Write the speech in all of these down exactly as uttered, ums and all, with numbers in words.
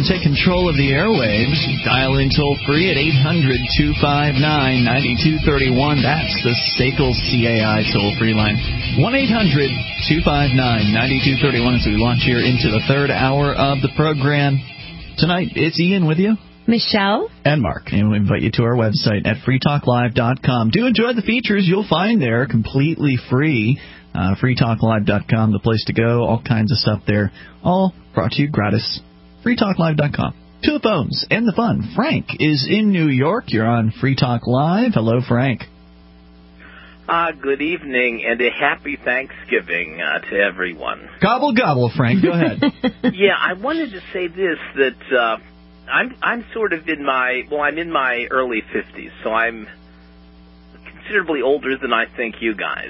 take control of the airwaves. Dial in toll-free at eight hundred, two five nine, nine two three one. That's the S A C L C A I toll-free line. one eight hundred, two five nine, nine two three one as we launch here into the third hour of the program. Tonight, it's Ian with you. Michelle. And Mark. And we invite you to our website at free talk live dot com. Do enjoy the features you'll find there completely free. Uh, free talk live dot com, the place to go. All kinds of stuff there. All brought to you gratis. free talk live dot com. To the phones and the fun. Frank is in New York. You're on Free Talk Live. Hello, Frank. Uh, good evening and a happy Thanksgiving uh, to everyone. Gobble, gobble, Frank. Go ahead. Yeah, I wanted to say this, that uh, I'm I'm sort of in my, well, I'm in my early fifties, so I'm considerably older than I think you guys.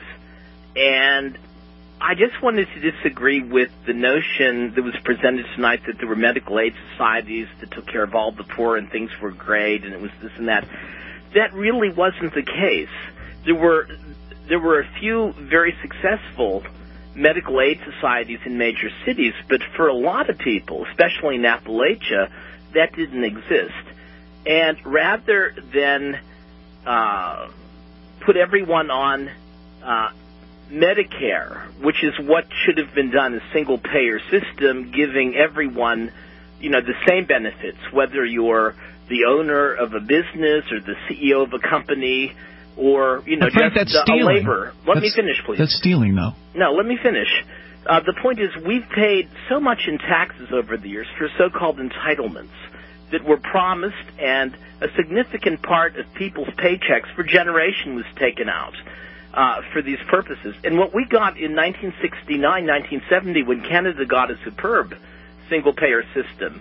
And I just wanted to disagree with the notion that was presented tonight that there were medical aid societies that took care of all the poor and things were great and it was this and that. That really wasn't the case. There were there were a few very successful medical aid societies in major cities, but for a lot of people, especially in Appalachia, that didn't exist. And rather than uh, put everyone on uh, Medicare, which is what should have been done, a single-payer system, giving everyone, you know, the same benefits, whether you're the owner of a business or the C E O of a company or, you know, Frank, just that's a stealing. laborer. Let that's, me finish, please. That's stealing, though. No, let me finish. Uh, the point is we've paid so much in taxes over the years for so-called entitlements that were promised, and a significant part of people's paychecks for generation was taken out uh, for these purposes. And what we got in nineteen sixty-nine, nineteen seventy, when Canada got a superb single-payer system,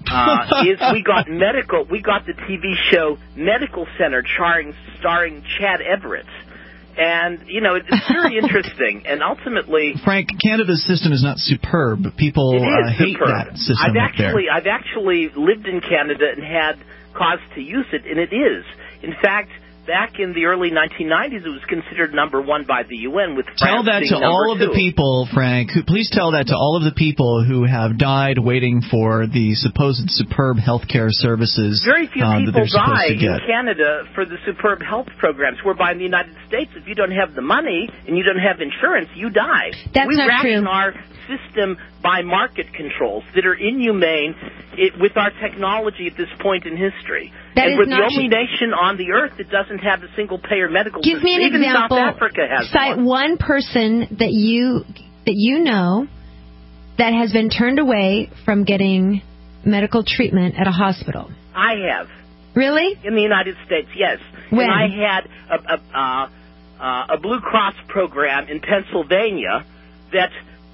uh, is we got medical, we got the T V show Medical Center starring, starring Chad Everett. And, you know, it's very interesting. And ultimately, Frank, Canada's system is not superb. People uh, hate superb. that system I've up actually, there. I've actually lived in Canada and had cause to use it, and it is. In fact, back in the early nineteen nineties, it was considered number one by the U N, with France Tell that being to all of two. the people, Frank. Who, please tell that to all of the people who have died waiting for the supposed superb health care services. Very few um, people that they're supposed die to get. in Canada for the superb health programs, whereby in the United States, if you don't have the money and you don't have insurance, you die. That's we not ration true. our system by market controls that are inhumane it, with our technology at this point in history. That and is we're the not only true. nation on the earth that doesn't have a single-payer medical Give system. me an Even example. South Africa has Cite one. one person that you that you know that has been turned away from getting medical treatment at a hospital. I have. Really? In the United States, yes. When? And I had a, a, uh, uh, a Blue Cross program in Pennsylvania that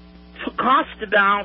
t- cost about,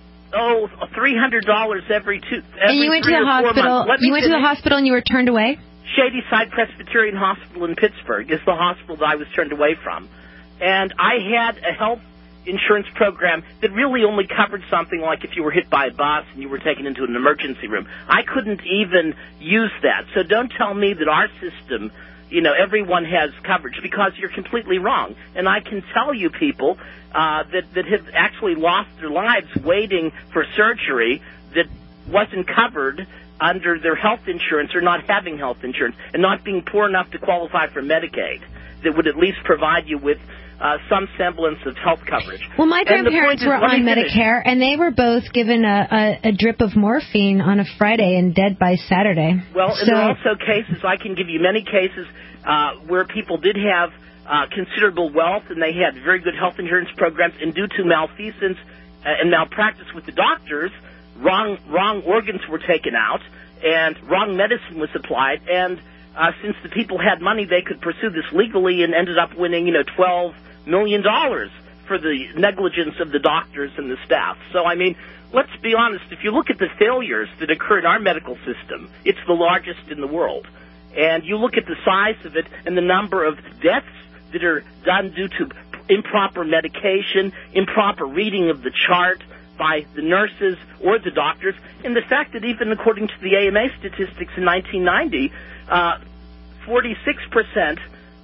oh, three hundred dollars every two every And you went to three the or four hospital. months. Let me You went to the finish. hospital and you were turned away? Shady Side Presbyterian Hospital in Pittsburgh is the hospital that I was turned away from. And I had a health insurance program that really only covered something like if you were hit by a bus and you were taken into an emergency room. I couldn't even use that. So don't tell me that our system, you know, everyone has coverage, because you're completely wrong. And I can tell you people uh, that, that have actually lost their lives waiting for surgery that wasn't covered under their health insurance or not having health insurance and not being poor enough to qualify for Medicaid that would at least provide you with uh, some semblance of health coverage. Well, my And the grandparents point is, were let on me finish. Medicare, and they were both given a, a, a drip of morphine on a Friday and dead by Saturday. Well, and so, there are also cases, I can give you many cases uh, where people did have uh, considerable wealth and they had very good health insurance programs, and due to malfeasance uh, and malpractice with the doctors, wrong wrong organs were taken out and wrong medicine was applied, and uh, since the people had money, they could pursue this legally and ended up winning, you know, twelve million dollars for the negligence of the doctors and the staff. So, I mean, let's be honest. If you look at the failures that occur in our medical system, it's the largest in the world. And you look at the size of it and the number of deaths that are done due to improper medication, improper reading of the chart by the nurses or the doctors, and the fact that even according to the A M A statistics in nineteen ninety, uh, forty-six percent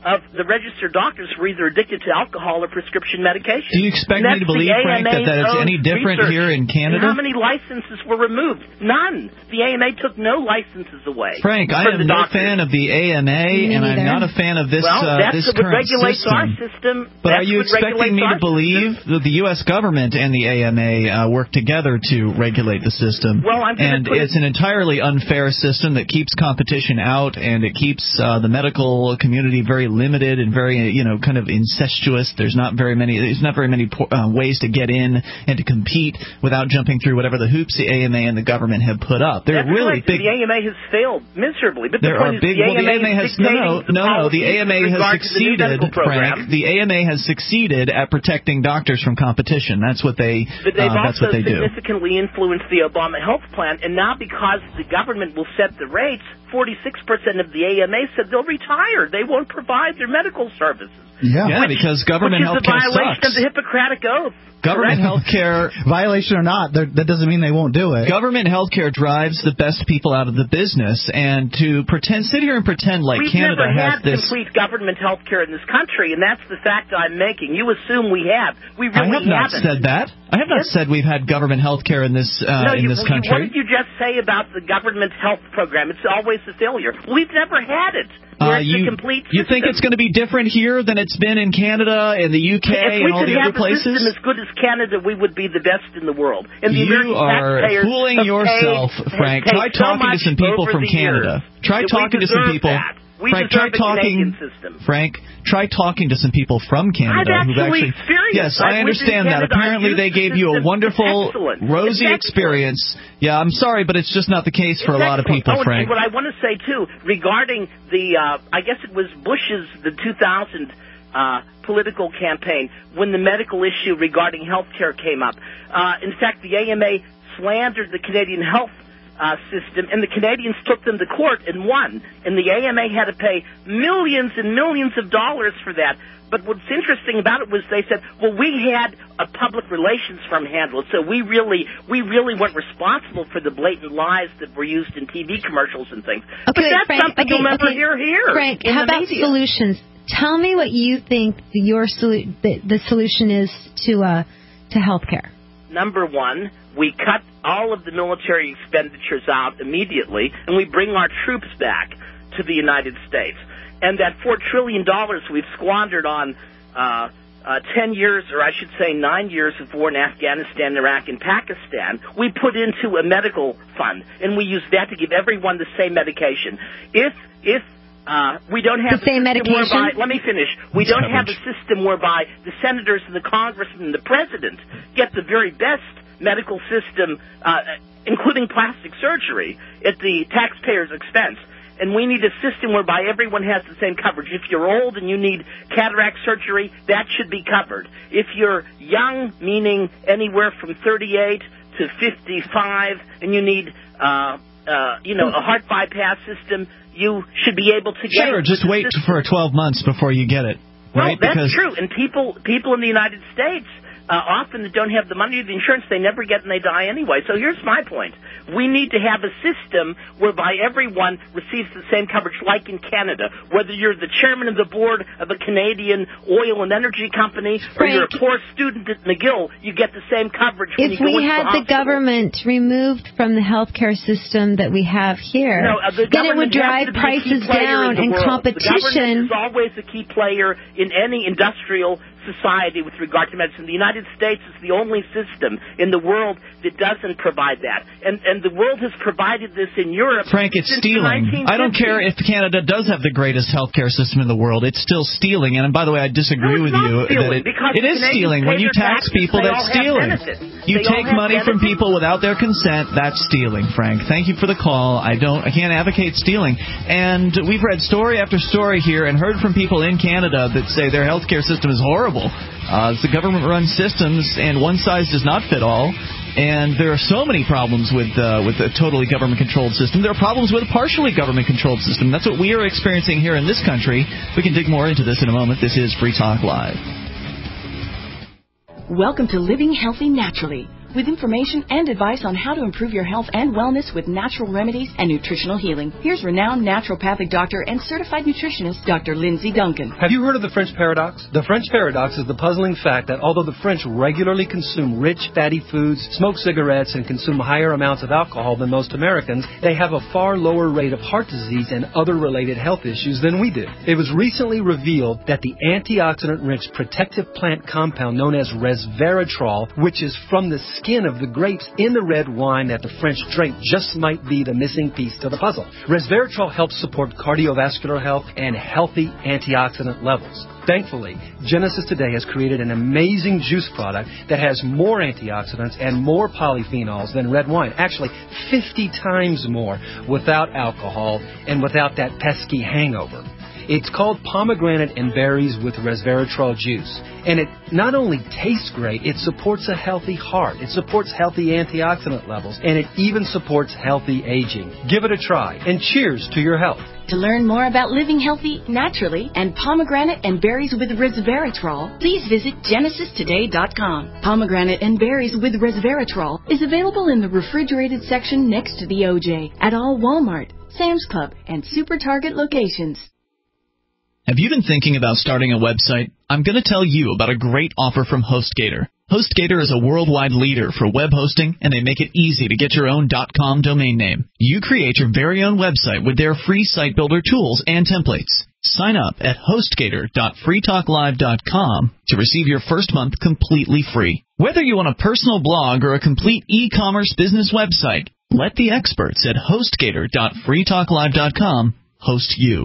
of the registered doctors were either addicted to alcohol or prescription medication. Do you expect me to believe, Frank, that, that it's any different here in Canada? And how many licenses were removed? None. The A M A took no licenses away. Frank, I am no doctors. fan of the A M A, Me and I'm neither. not a fan of this, well, uh, that's this what current regulates system. our system. But That's are you what expecting me to our believe system. that the U S government and the A M A uh, work together to regulate the system? Well, I'm and put it's an entirely unfair system that keeps competition out, and it keeps uh, the medical community very limited and very, you know, kind of incestuous. There's not very many. There's not very many uh, ways to get in and to compete without jumping through whatever the hoops the A M A and the government have put up. There That's are really correct. big. The A M A has failed miserably. But there the are point big. is the Well, the A M A has no, no, no, no. The A M A has succeeded, Frank. The A M A has succeeded at protecting doctors from competition. That's what they. But they've uh, that's also what they do. significantly influenced the Obama health plan, and now because the government will set the rates, forty-six percent of the A M A said they'll retire. They won't provide their medical services. Yeah, yeah which, because government health care sucks. Which is a violation sucks. of the Hippocratic Oath. Government health care, violation or not, that doesn't mean they won't do it. Government health care drives the best people out of the business, and to pretend, sit here and pretend like We've Canada never has had this. complete government health care in this country, and that's the fact I'm making. You assume we have. We really I have not haven't. said that. I have not Yes. said we've had government health care in this uh, no, in you, this you, country. What did you just say about the government health program? It's always a failure. We've never had it. Uh, it's you, a complete you think it's going to be different here than it's been in Canada and the U K if and all the other If we could have a places? system as good as Canada, we would be the best in the world. And the you American are taxpayers fooling have yourself, paid, Frank. have Try paid so talking to much some people over from the Canada. Years. Try We talking to some deserve people. That. We Frank, deserve try talking. a Canadian system. Frank, try talking to some people from Canada I've who've actually actually. experienced. Yes, I I've lived in understand that. Canada. Apparently, I've they used gave the you a system. wonderful, It's excellent. rosy It's experience. Yeah, I'm sorry, but it's just not the case for it's a lot excellent. of people, oh, Frank. And what I want to say too regarding the, uh, I guess it was Bush's the two thousand. Uh, political campaign when the medical issue regarding health care came up. Uh, in fact, the A M A slandered the Canadian health uh, system, and the Canadians took them to court and won. And the A M A had to pay millions and millions of dollars for that. But what's interesting about it was they said, well, we had a public relations firm handle it, so we really, we really weren't responsible for the blatant lies that were used in T V commercials and things. Okay, but that's Frank, something okay, you'll never okay. hear here. Frank, in how the about media. solutions? Tell me what you think your solu- the, the solution is to uh, to healthcare. Number one, we cut all of the military expenditures out immediately, and we bring our troops back to the United States. And that four trillion dollars we've squandered on uh, uh, ten years, or I should say nine years of war in Afghanistan, Iraq, and Pakistan, we put into a medical fund, and we use that to give everyone the same medication. If if Uh, we don't have the same medication. Whereby, let me finish. We don't have a system whereby the senators and the congressmen and the president get the very best medical system, uh, including plastic surgery, at the taxpayer's expense. And we need a system whereby everyone has the same coverage. If you're old and you need cataract surgery, that should be covered. If you're young, meaning anywhere from thirty-eight to fifty-five, and you need, uh, uh, you know, a heart bypass system, you should be able to get Sure, it. just wait for twelve months before you get it. Right? Well, that's because true. And people people in the United States uh, often that don't have the money or the insurance, they never get and they die anyway. So here's my point. We need to have a system whereby everyone receives the same coverage like in Canada. Whether you're the chairman of the board of a Canadian oil and energy company or Frank, you're a poor student at McGill, you get the same coverage when if you go we into had the, the government removed from the healthcare system that we have here, No, uh, the then it would government has drive to be a prices key player down in the and world. competition. The government is always a key player in any industrial society with regard to medicine. The United States is the only system in the world that doesn't provide that. And and the world has provided this in Europe. Frank, it's since the stealing. nineteen fifties. I don't care if Canada does have the greatest healthcare system in the world. It's still stealing. And by the way, I disagree No, with it's not you stealing, that it, because it is Canadians stealing. When pay you their tax taxes, people, they that's all have stealing. benefits. You They all take have money from benefits. people without their consent. That's stealing, Frank. Thank you for the call. I don't. I can't advocate stealing. And we've read story after story here and heard from people in Canada that say their healthcare system is horrible. Uh, it's the government-run systems, and one size does not fit all. And there are so many problems with uh, with a totally government-controlled system. There are problems with a partially government-controlled system. That's what we are experiencing here in this country. We can dig more into this in a moment. This is Free Talk Live. Welcome to Living Healthy Naturally, with information and advice on how to improve your health and wellness with natural remedies and nutritional healing. Here's renowned naturopathic doctor and certified nutritionist Doctor Lindsay Duncan. Have you heard of the French paradox? The French paradox is the puzzling fact that although the French regularly consume rich, fatty foods, smoke cigarettes, and consume higher amounts of alcohol than most Americans, they have a far lower rate of heart disease and other related health issues than we do. It was recently revealed that the antioxidant-rich protective plant compound known as resveratrol, which is from the skin of the grapes in the red wine that the French drink, just might be the missing piece to the puzzle. Resveratrol helps support cardiovascular health and healthy antioxidant levels. Thankfully, Genesis today has created an amazing juice product that has more antioxidants and more polyphenols than red wine. Actually, fifty times more without alcohol and without that pesky hangover. It's called Pomegranate and Berries with Resveratrol Juice. And it not only tastes great, it supports a healthy heart. It supports healthy antioxidant levels. And it even supports healthy aging. Give it a try. And cheers to your health. To learn more about living healthy naturally and pomegranate and berries with resveratrol, please visit genesis today dot com. Pomegranate and berries with resveratrol is available in the refrigerated section next to the O J at all Walmart, Sam's Club, and Super Target locations. Have you been thinking about starting a website? I'm going to tell you about a great offer from HostGator. HostGator is a worldwide leader for web hosting, and they make it easy to get your own .com domain name. You create your very own website with their free site builder tools and templates. Sign up at hostgator dot free talk live dot com to receive your first month completely free. Whether you want a personal blog or a complete e-commerce business website, let the experts at hostgator dot free talk live dot com host you.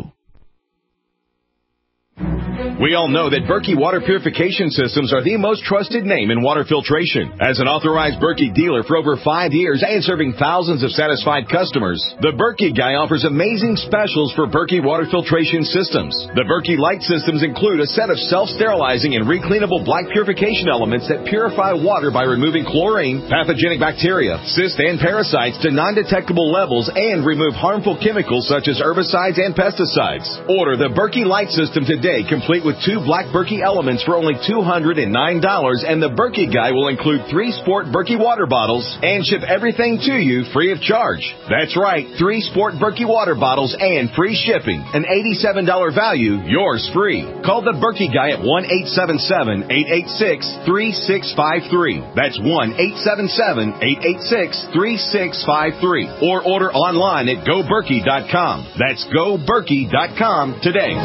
We all know that Berkey Water Purification Systems are the most trusted name in water filtration. As an authorized Berkey dealer for over five years and serving thousands of satisfied customers, the Berkey Guy offers amazing specials for Berkey water filtration systems. The Berkey Light systems include a set of self-sterilizing and recleanable black purification elements that purify water by removing chlorine, pathogenic bacteria, cysts, and parasites to non-detectable levels and remove harmful chemicals such as herbicides and pesticides. Order the Berkey Light system today, complete with two black Berkey elements for only two hundred nine dollars, and the Berkey Guy will include three Sport Berkey water bottles and ship everything to you free of charge. That's right, three Sport Berkey water bottles and free shipping. An eighty-seven dollars value, yours free. Call the Berkey Guy at one eight seven seven, eight eight six, three six five three. That's one eight seven seven, eight eight six, three six five three. Or order online at go berkey dot com. That's go berkey dot com today.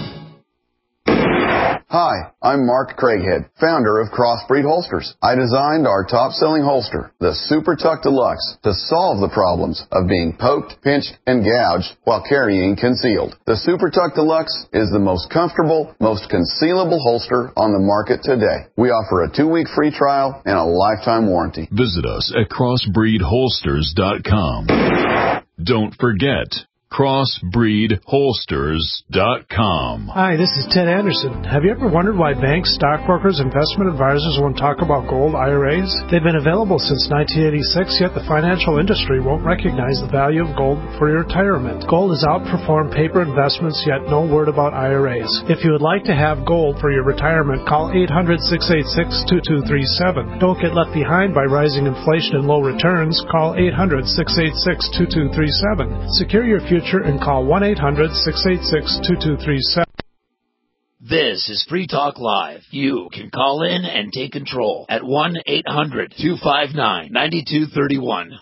Hi, I'm Mark Craighead, founder of Crossbreed Holsters. I designed our top-selling holster, the Super Tuck Deluxe, to solve the problems of being poked, pinched, and gouged while carrying concealed. The Super Tuck Deluxe is the most comfortable, most concealable holster on the market today. We offer a two-week free trial and a lifetime warranty. Visit us at crossbreed holsters dot com. Don't forget, crossbreed holsters dot com. Hi, this is Ted Anderson. Have you ever wondered why banks, stockbrokers, investment advisors won't talk about gold I R As? They've been available since nineteen eighty-six, yet the financial industry won't recognize the value of gold for your retirement. Gold has outperformed paper investments, yet no word about I R As. If you would like to have gold for your retirement, call eight hundred, six eight six, two two three seven. Don't get left behind by rising inflation and low returns. Call eight hundred, six eight six, two two three seven. Secure your future and call one eight hundred, six eight six, two two three seven. This is Free Talk Live. You can call in and take control at one eight hundred, two five nine, nine two three one.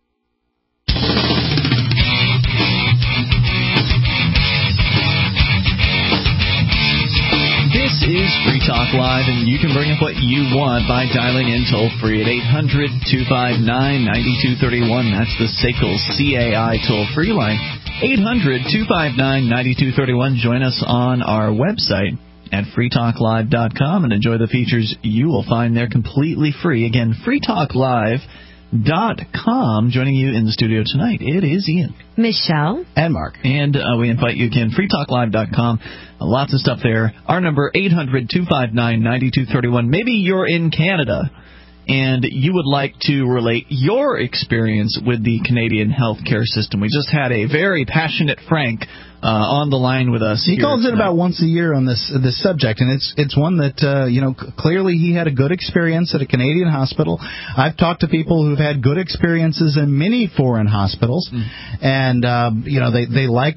This is Free Talk Live, and you can bring up what you want by dialing in toll-free at eight hundred, two five nine, nine two three one. That's the S A C L C A I toll-free line. eight hundred, two five nine, nine two three one. Join us on our website at free talk live dot com and enjoy the features you will find there completely free. Again, free talk live dot com. Joining you in the studio tonight, it is Ian, Michelle, and Mark. And uh, we invite you again, free talk live dot com. Uh, lots of stuff there. Our number, eight hundred, two five nine, nine two three one. Maybe you're in Canada and you would like to relate your experience with the Canadian healthcare system. We just had a very passionate Frank uh, on the line with us. He calls it about once a year on this this subject, and it's it's one that uh, you know clearly he had a good experience at a Canadian hospital. I've talked to people who've had good experiences in many foreign hospitals, mm. and uh, you know they they like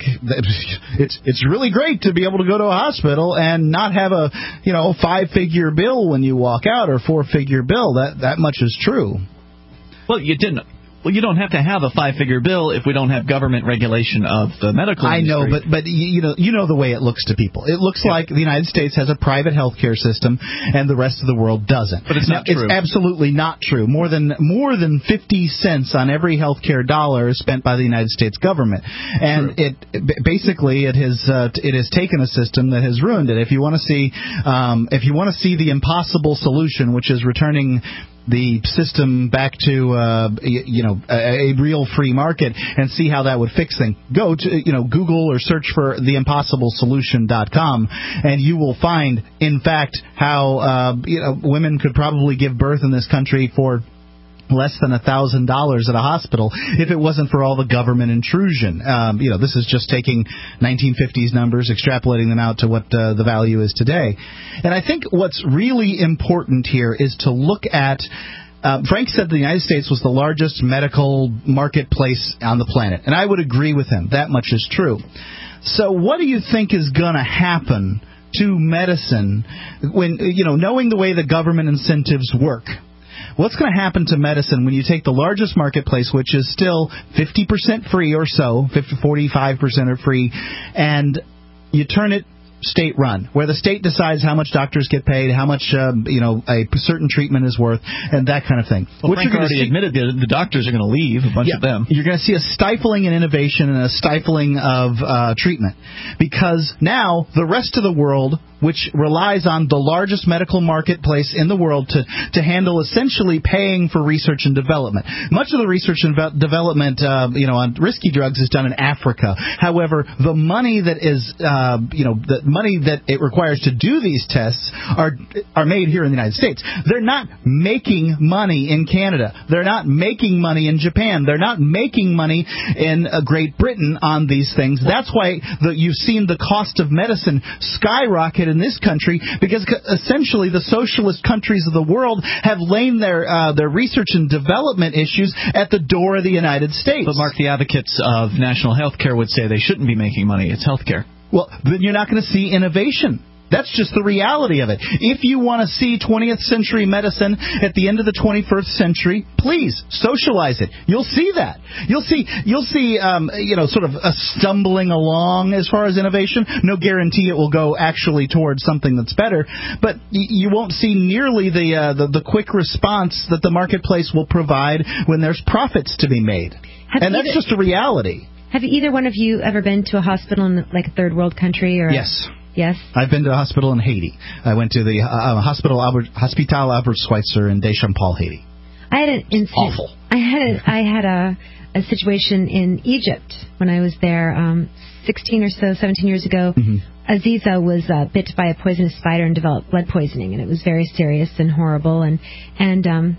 it's it's really great to be able to go to a hospital and not have a you know five figure bill when you walk out or four figure bill. That that much is true. Well, you didn't. Well, you don't have to have a five-figure bill if we don't have government regulation of the medical industry. I know, but but you know you know the way it looks to people. It looks yeah. like the United States has a private health care system and the rest of the world doesn't. But it's not now, true. It's absolutely not true. More than more than fifty cents on every health care dollar is spent by the United States government, and true. it basically it has uh, it has taken a system that has ruined it. If you want to see um, if you want to see the impossible solution, which is returning the system back to uh, you know a, a real free market and see how that would fix things, go to you know Google or search for the impossible solution dot com and you will find in fact how uh, you know women could probably give birth in this country for less than a thousand dollars at a hospital if it wasn't for all the government intrusion. Um, you know, this is just taking nineteen fifties numbers, extrapolating them out to what uh, the value is today. And I think what's really important here is to look at. Uh, Frank said the United States was the largest medical marketplace on the planet, and I would agree with him. That much is true. So, what do you think is going to happen to medicine when you know, knowing the way the government incentives work? What's going to happen to medicine when you take the largest marketplace, which is still fifty percent free or so, fifty, forty-five percent are free, and you turn it state-run, where the state decides how much doctors get paid, how much um, you know a certain treatment is worth, and that kind of thing. Well, Frank already see, admitted that the doctors are going to leave, a bunch yeah, of them. You're going to see a stifling in innovation and a stifling of uh, treatment, because now the rest of the world, which relies on the largest medical marketplace in the world to, to handle essentially paying for research and development. Much of the research and development, uh, you know, on risky drugs is done in Africa. However, the money that is, uh, you know, the money that it requires to do these tests are are made here in the United States. They're not making money in Canada. They're not making money in Japan. They're not making money in uh, Great Britain on these things. That's why the, you've seen the cost of medicine skyrocket in this country, because essentially the socialist countries of the world have laid their uh, their research and development issues at the door of the United States. But Mark, the advocates of national health care would say they shouldn't be making money. It's health care. Well, then you're not going to see innovation. That's just the reality of it. If you want to see twentieth century medicine at the end of the twenty-first century, please socialize it. You'll see that. You'll see. You'll see. Um, you know, sort of a stumbling along as far as innovation. No guarantee it will go actually towards something that's better, but y- you won't see nearly the, uh, the the quick response that the marketplace will provide when there's profits to be made. Have and that's either, just a reality. Have either one of you ever been to a hospital in like a third world country? Or yes. Yes. I've been to a hospital in Haiti. I went to the uh, hospital Albert, Hospital Albert Schweitzer in Deschamps, Haiti. I had an incident. Awful. I had a, I had a, a situation in Egypt when I was there um, sixteen or so, seventeen years ago. Mm-hmm. Aziza was uh, bit by a poisonous spider and developed blood poisoning, and it was very serious and horrible. And and um,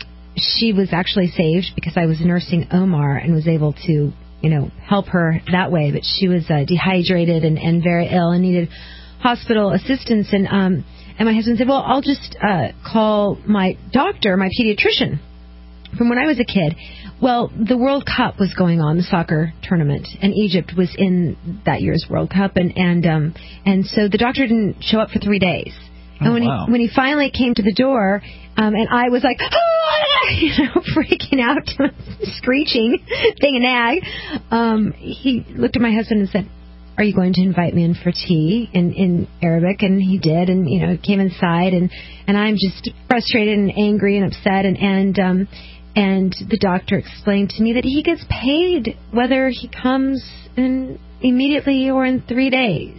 she was actually saved because I was nursing Omar and was able to, you know, help her that way. But she was uh, dehydrated and, and very ill and needed hospital assistance. And um, and my husband said, well, I'll just uh, call my doctor, my pediatrician, from when I was a kid. Well, the World Cup was going on, the soccer tournament, and Egypt was in that year's World Cup. And and um, and so the doctor didn't show up for three days. And oh, when wow. he when he finally came to the door, um, and I was like, oh, you know, freaking out, screeching, being a nag, um, he looked at my husband and said, are you going to invite me in for tea in, in Arabic? And he did, and, you know, came inside, and, and I'm just frustrated and angry and upset, and, and, um, and the doctor explained to me that he gets paid whether he comes in immediately or in three days.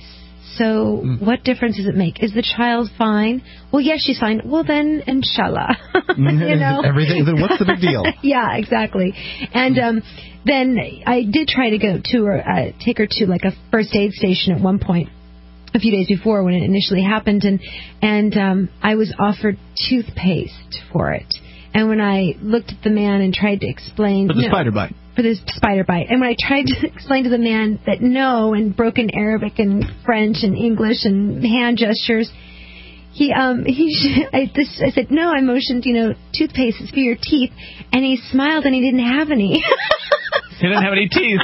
So mm. what difference does it make? Is the child fine? Well, yes, she's fine. Well, then, inshallah. You know? Everything. Then what's the big deal? Yeah, exactly. And um, then I did try to go to her, uh, take her to like a first aid station at one point, a few days before when it initially happened, and and um, I was offered toothpaste for it. And when I looked at the man and tried to explain... For the no, spider bite. For the spider bite. And when I tried to explain to the man that no, in broken Arabic and French and English and hand gestures... He um he I, this, I said no. I motioned, you know, toothpaste is for your teeth, and he smiled and he didn't have any. He didn't have any teeth.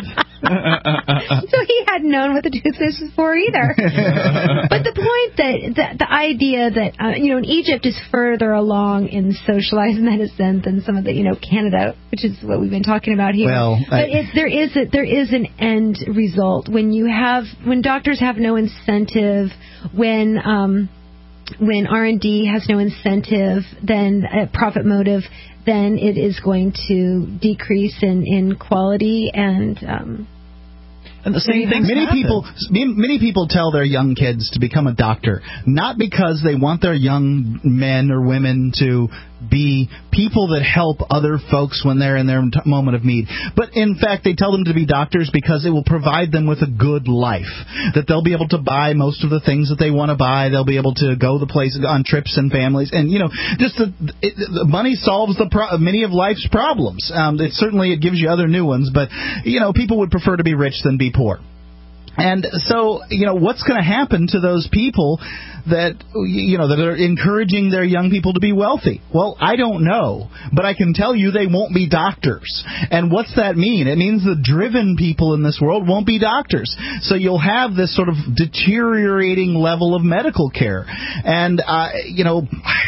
So he hadn't known what the toothpaste was for either. But the point that the, the idea that uh, you know, in Egypt is further along in socialized medicine than some of the, you know, Canada, which is what we've been talking about here. Well, I, but it, there is a, there is an end result when you have when doctors have no incentive, when um. When R and D has no incentive, then a profit motive, then it is going to decrease in, in quality and. Um, And the same thing. Many people, many people tell their young kids to become a doctor, not because they want their young men or women to be people that help other folks when they're in their t- moment of need, but in fact they tell them to be doctors because it will provide them with a good life, that they'll be able to buy most of the things that they want to buy, they'll be able to go the places on trips and families, and you know, just the, it, the money solves the pro- many of life's problems. Um, it certainly it gives you other new ones, but you know, people would prefer to be rich than be poor. And so, you know, what's going to happen to those people that, you know, that are encouraging their young people to be wealthy? Well, I don't know, but I can tell you they won't be doctors. And what's that mean? It means the driven people in this world won't be doctors. So you'll have this sort of deteriorating level of medical care. And, uh, you know...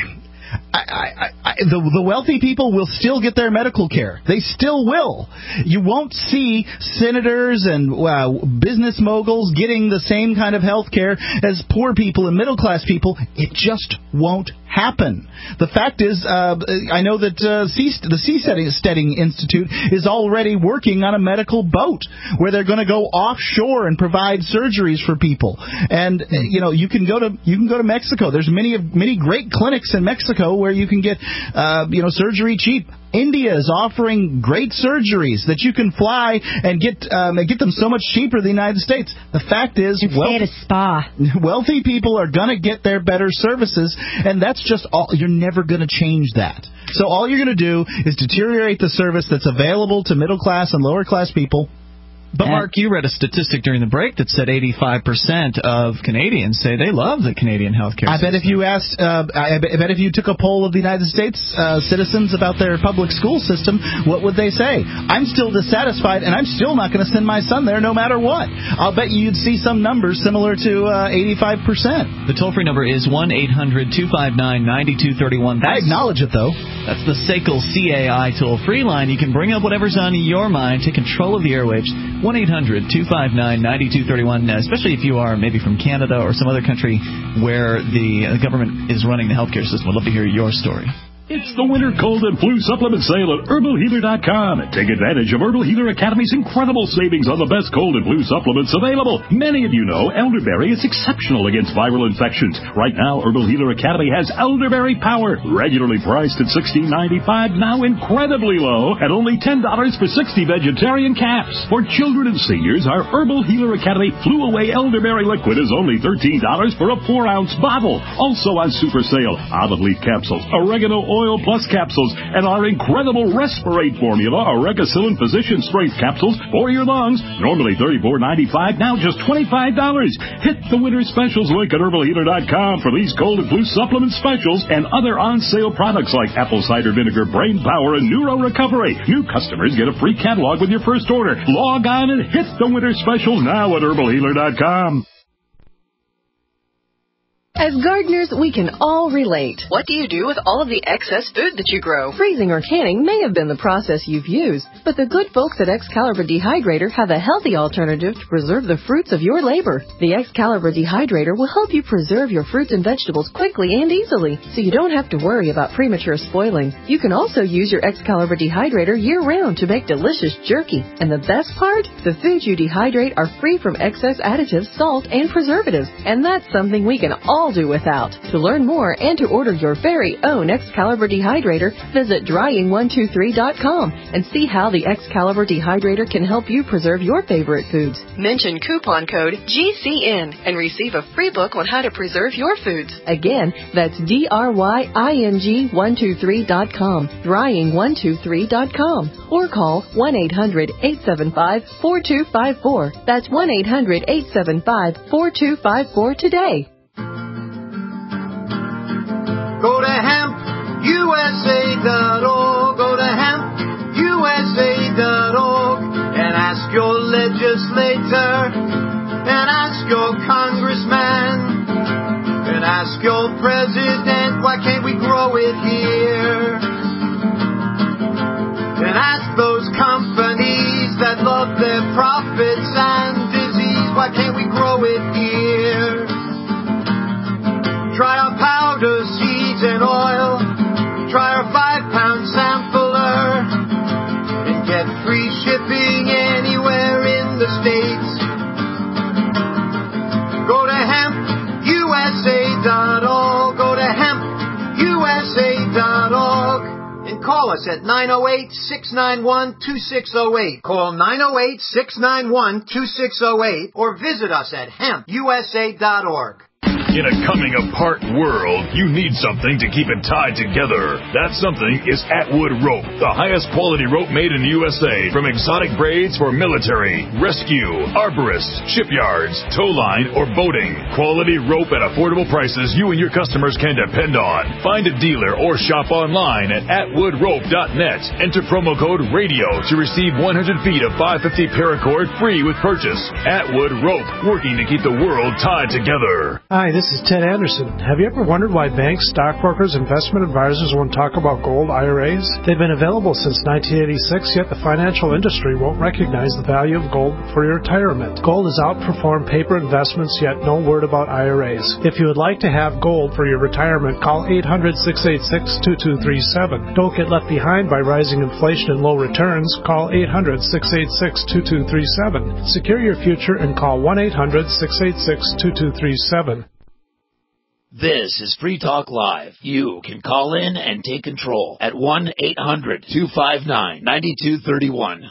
I, I, I, the, the wealthy people will still get their medical care. They still will. You won't see senators and uh, business moguls getting the same kind of health care as poor people and middle-class people. It just won't happen. The fact is, uh, I know that uh, C- the Seasteading Institute is already working on a medical boat where they're going to go offshore and provide surgeries for people. And, you know, you can go to you can go to Mexico. There's many of many great clinics in Mexico where you can get, uh, you know, surgery cheap. India is offering great surgeries that you can fly and get um, and get them so much cheaper than the United States. The fact is, wealthy, at a spa. wealthy people are going to get their better services, and that's just all. You're never going to change that. So all you're going to do is deteriorate the service that's available to middle class and lower class people. But, Mark, you read a statistic during the break that said eighty-five percent of Canadians say they love the Canadian healthcare system. I bet if you asked, uh, I bet if you took a poll of the United States uh, citizens about their public school system, what would they say? I'm still dissatisfied, and I'm still not going to send my son there no matter what. I'll bet you'd see some numbers similar to uh, eighty-five percent. The toll-free number is one eight hundred two five nine nine two three one. I acknowledge it, though. That's the S A C L C A I toll-free line. You can bring up whatever's on your mind, take control of the airwaves. one eight hundred two five nine nine two three one, especially if you are maybe from Canada or some other country where the government is running the healthcare system. We'd love to hear your story. It's the winter cold and flu supplement sale at herbal healer dot com. Take advantage of Herbal Healer Academy's incredible savings on the best cold and flu supplements available. Many of you know elderberry is exceptional against viral infections. Right now, Herbal Healer Academy has Elderberry Power, regularly priced at sixteen ninety-five, now incredibly low at only ten dollars for sixty vegetarian caps. For children and seniors, our Herbal Healer Academy Flew Away Elderberry Liquid is only thirteen dollars for a four ounce bottle. Also on super sale, olive leaf capsules, oregano oil, Oil Plus capsules, and our incredible Respirate formula, Oregacillin Physician Strength capsules for your lungs. Normally thirty-four ninety-five, now just twenty-five dollars. Hit the winter specials link at herbal healer dot com for these cold and flu supplement specials and other on-sale products like apple cider vinegar, brain power, and neuro recovery. New customers get a free catalog with your first order. Log on and hit the winter specials now at herbal healer dot com. As gardeners, we can all relate. What do you do with all of the excess food that you grow? Freezing or canning may have been the process you've used, but the good folks at Excalibur Dehydrator have a healthy alternative to preserve the fruits of your labor. The Excalibur Dehydrator will help you preserve your fruits and vegetables quickly and easily, so you don't have to worry about premature spoiling. You can also use your Excalibur Dehydrator year-round to make delicious jerky. And the best part? The foods you dehydrate are free from excess additives, salt, and preservatives. And that's something we can all all do without. To learn more and to order your very own Excalibur Dehydrator, visit drying one two three dot com and see how the Excalibur Dehydrator can help you preserve your favorite foods. Mention coupon code G C N and receive a free book on how to preserve your foods. Again, that's D R Y I N G one two three dot com, drying one two three dot com, or call one eight hundred eight seven five four two five four. That's one eight hundred eight seven five four two five four today. Go to hemp U S A dot org, go to hemp U S A dot org and ask your legislator, and ask your congressman, and ask your president, why can't we grow it here? And ask those companies that love their profits and disease, why can't we grow it here? Try our powder, seeds, and oil. Try our five-pound sampler and get free shipping anywhere in the States. Go to hemp U S A dot org. Go to hemp U S A dot org. And call us at nine oh eight, six nine one, two six oh eight. Call nine oh eight, six nine one, two six oh eight or visit us at hemp U S A dot org. In a coming-apart world, you need something to keep it tied together. That something is Atwood Rope, the highest quality rope made in the U S A, from exotic braids for military, rescue, arborists, shipyards, tow line, or boating. Quality rope at affordable prices you and your customers can depend on. Find a dealer or shop online at atwood rope dot net. Enter promo code RADIO to receive one hundred feet of five fifty paracord free with purchase. Atwood Rope, working to keep the world tied together. Hi, this is Ted Anderson. Have you ever wondered why banks, stockbrokers, investment advisors won't talk about gold I R As? They've been available since nineteen eighty-six, yet the financial industry won't recognize the value of gold for your retirement. Gold has outperformed paper investments, yet no word about I R As. If you would like to have gold for your retirement, call eight hundred, six eight six, two two three seven. Don't get left behind by rising inflation and low returns. Call eight hundred, six eight six, two two three seven. Secure your future and call one eight hundred, six eight six, two two three seven. This is Free Talk Live. You can call in and take control at one eight hundred, two five nine, nine two three one.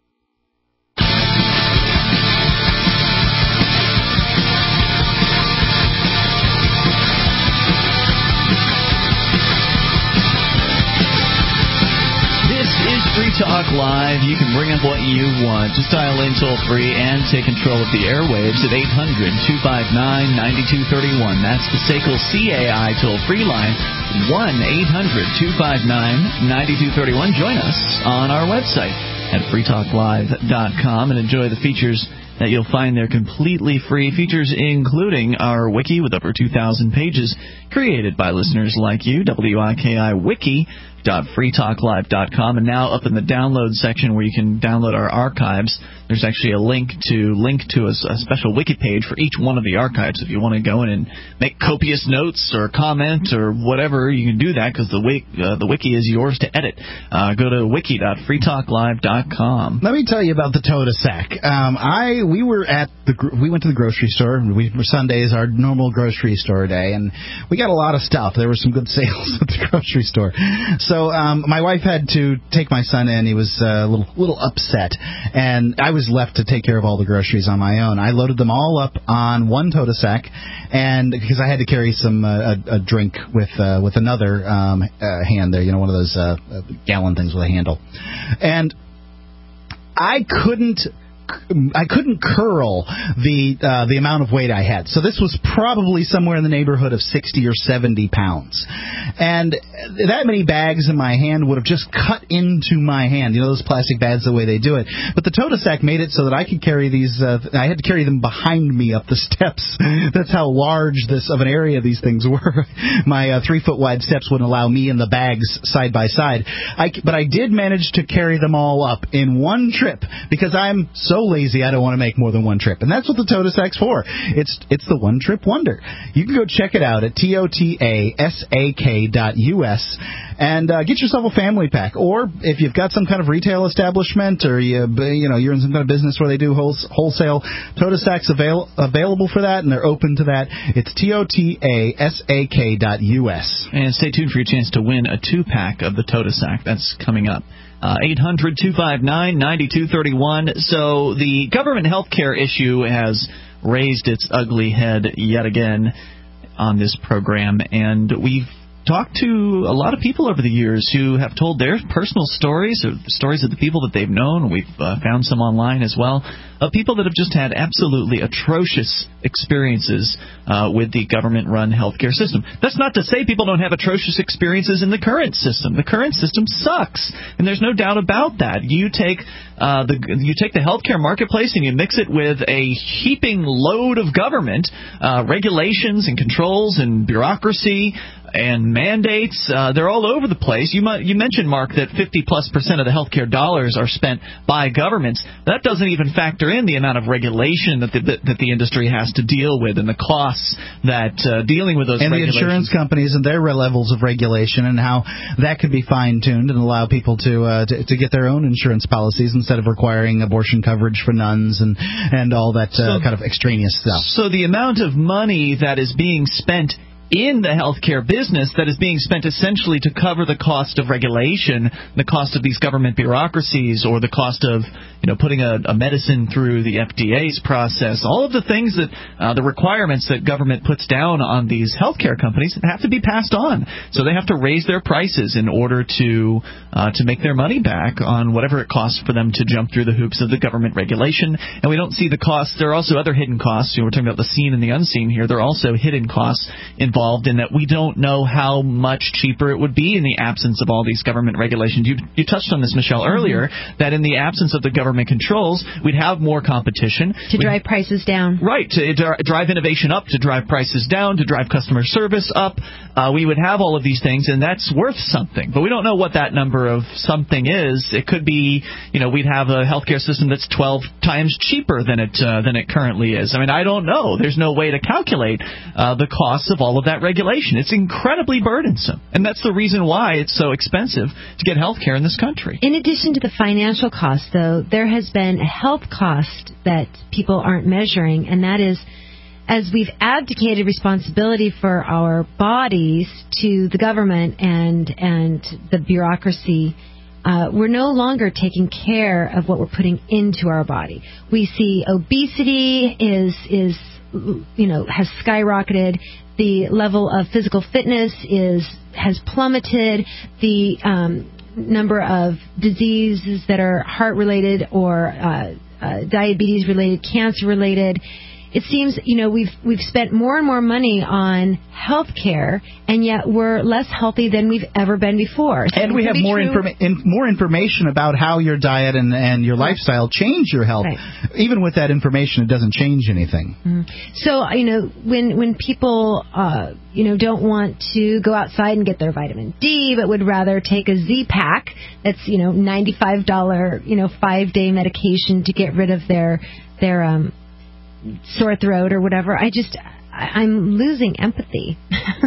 Free Talk Live. You can bring up what you want. Just dial in toll free and take control of the airwaves at eight hundred, two five nine, nine two three one. That's the S A C L C A I toll free line, one eight hundred, two five nine, nine two three one. Join us on our website at free talk live dot com and enjoy the features that you'll find there completely free. Features including our wiki with over two thousand pages created by listeners like you, W I K I wiki dot free talk live dot com. And now up in the download section where you can download our archives, there's actually a link to link to a, a special wiki page for each one of the archives. If you want to go in and make copious notes or comment or whatever, you can do that because the, wiki, uh, the wiki is yours to edit. Uh, go to wiki dot free talk live dot com. Let me tell you about the Toda Sack. Um, I we were at the we went to the grocery store. We Sunday is our normal grocery store day, and we got a lot of stuff. There were some good sales at the grocery store. So um, my wife had to take my son in. He was uh, a little little upset, and I was left to take care of all the groceries on my own. I loaded them all up on one Toda Sack, and because I had to carry some uh, a, a drink with uh, with another um, uh, hand there, you know, one of those uh, gallon things with a handle, and I couldn't. I couldn't curl the uh, the amount of weight I had. So this was probably somewhere in the neighborhood of sixty or seventy pounds. And that many bags in my hand would have just cut into my hand. You know, those plastic bags, the way they do it. But the Toda Sack made it so that I could carry these, uh, I had to carry them behind me up the steps. That's how large this of an area these things were. My uh, three-foot wide steps wouldn't allow me and the bags side by side. I, but I did manage to carry them all up in one trip because I'm so so lazy I don't want to make more than one trip. And that's what the TotaSak's for. It's it's the one trip wonder. You can go check it out at T O T A S A K dot U S and uh, get yourself a family pack. Or if you've got some kind of retail establishment or you you know you're in some kind of business where they do wholesale, TotaSak's avail- available for that, and they're open to that. It's T O T A S A K dot U S. And stay tuned for your chance to win a two-pack of the TotaSak. That's coming up. Uh, eight hundred two five nine nine two three one. So the government health care issue has raised its ugly head yet again on this program, and we've talked to a lot of people over the years who have told their personal stories, or stories of the people that they've known. We've uh, found some online as well, of people that have just had absolutely atrocious experiences uh, with the government-run healthcare system. That's not to say people don't have atrocious experiences in the current system. The current system sucks, and there's no doubt about that. You take uh, the you take the healthcare marketplace and you mix it with a heaping load of government uh, regulations and controls and bureaucracy and mandates. Uh, they're all over the place. You might, you mentioned, Mark, that fifty plus percent of the healthcare dollars are spent by governments. That doesn't even factor in the amount of regulation that the, that the industry has to deal with and the costs that uh, dealing with those and regulations. And the insurance companies and their levels of regulation and how that could be fine-tuned and allow people to, uh, to to get their own insurance policies instead of requiring abortion coverage for nuns and, and all that uh, so, kind of extraneous stuff. So the amount of money that is being spent in the healthcare business that is being spent essentially to cover the cost of regulation, the cost of these government bureaucracies, or the cost of, you know, putting a, a medicine through the F D A's process, all of the things that, uh, the requirements that government puts down on these healthcare companies have to be passed on. So they have to raise their prices in order to, uh, to make their money back on whatever it costs for them to jump through the hoops of the government regulation. And we don't see the costs. There are also other hidden costs. You know, we're talking about the seen and the unseen here. There are also hidden costs involved in that we don't know how much cheaper it would be in the absence of all these government regulations. You, you touched on this, Michelle, earlier, mm-hmm. that in the absence of the government controls, we'd have more competition. To drive we'd, prices down. Right, to, to drive innovation up, to drive prices down, to drive customer service up. Uh, we would have all of these things, and that's worth something. But we don't know what that number of something is. It could be, you know, we'd have a healthcare system that's twelve times cheaper than it uh, than it currently is. I mean, I don't know. There's no way to calculate uh, the costs of all of that regulation. It's incredibly burdensome, and that's the reason why it's so expensive to get health care in this country. In addition to the financial cost, though, there has been a health cost that people aren't measuring, and that is, as we've abdicated responsibility for our bodies to the government and and the bureaucracy, uh, we're no longer taking care of what we're putting into our body. We see obesity is is you know has skyrocketed. The level of physical fitness is has plummeted. The um, number of diseases that are heart-related or uh, uh, diabetes-related, cancer-related. It seems, you know, we've we've spent more and more money on health care, and yet we're less healthy than we've ever been before. So and we have more informa- in, more information about how your diet and, and your lifestyle change your health. Right. Even with that information, it doesn't change anything. Mm-hmm. So, you know, when when people, uh, you know, don't want to go outside and get their vitamin D, but would rather take a Z-Pack that's, you know, ninety-five dollars, you know, five-day medication to get rid of their their um. sore throat or whatever, I just, I'm losing empathy,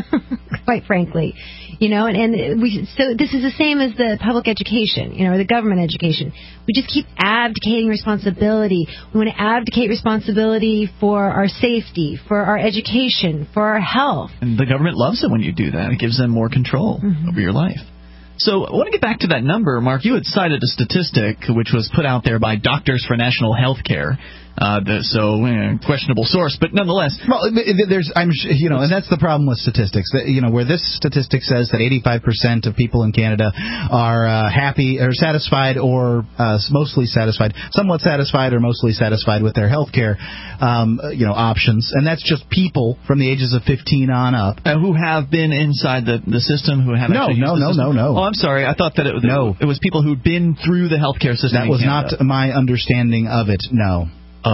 quite frankly, you know, and, and we, so this is the same as the public education, you know, or the government education. We just keep abdicating responsibility. We want to abdicate responsibility for our safety, for our education, for our health. And the government loves it when you do that. It gives them more control mm-hmm. over your life. So I want to get back to that number, Mark. You had cited a statistic which was put out there by Doctors for National Health Care. Uh, the, so eh, questionable source, but nonetheless. Well, there's, I'm, you know, and that's the problem with statistics. That, you know, where this statistic says that eighty-five percent of people in Canada are uh, happy or satisfied or uh, mostly satisfied, somewhat satisfied or mostly satisfied with their health care, um, you know, options, and that's just people from the ages of fifteen on up uh, who have been inside the the system, who have no, actually no, used the no, system. no, no. Oh, I'm sorry. I thought that it, no. it was people who'd been through the healthcare system. That was not my understanding of it. No.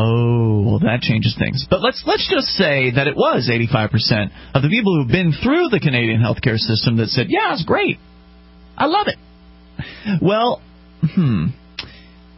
Oh, well, that changes things. But let's let's just say that it was eighty-five percent of the people who've been through the Canadian healthcare system that said, yeah, it's great. I love it. Well, hmm.